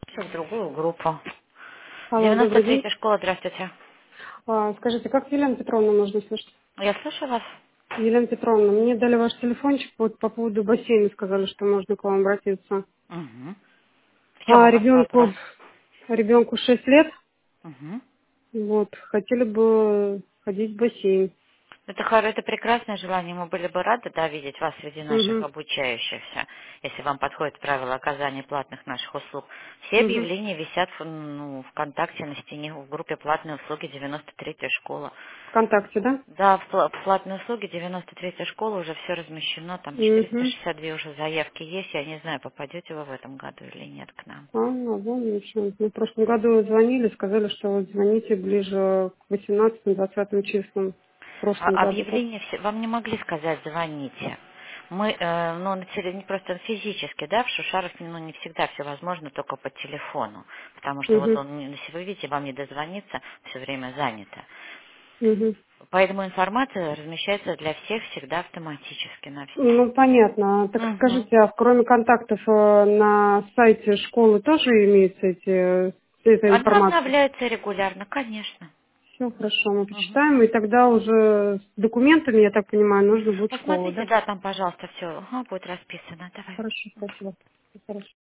В другую группу. Алло, добрый день. 93-я школа, здравствуйте. Скажите, как Елена Петровна можно слышать? Я слышу вас. Елена Петровна, мне дали ваш телефончик вот по поводу бассейна, сказали, что можно к вам обратиться. Угу. В чем у вас вопрос? Ребенку 6 лет, Угу. вот, хотели бы ходить в бассейн. Это прекрасное желание. Мы были бы рады, да, видеть вас среди наших Угу, обучающихся, если вам подходят правила оказания платных наших услуг. Все угу. объявления висят ВКонтакте на стене в группе «Платные услуги 93-я школа». ВКонтакте, да? Да, в платные услуги 93-я школа уже все размещено, там Угу. 462 уже заявки есть. Я не знаю, попадете вы в этом году или нет к нам. Ну, вон еще. Мы в прошлом году звонили, сказали, что вот звоните ближе к 18-20 числам. В прошлом году, да? Объявление вам не могли сказать, звоните. Мы, не просто физически, да, в Шушарах, не всегда все возможно только по телефону, потому что вот Угу, он, если вы видите, вам не дозвониться, все время занято. угу. Поэтому информация размещается для всех всегда автоматически на всех. Ну, понятно. Так Мгм. скажите, а кроме контактов на сайте школы тоже имеется эта Она информация? обновляется регулярно, конечно. Все хорошо, мы Мгм. почитаем, и тогда уже с документами, я так понимаю, нужно будет школа, Посмотрите, да? да, там, пожалуйста, все будет расписано. Давай. Хорошо, спасибо. Хорошо.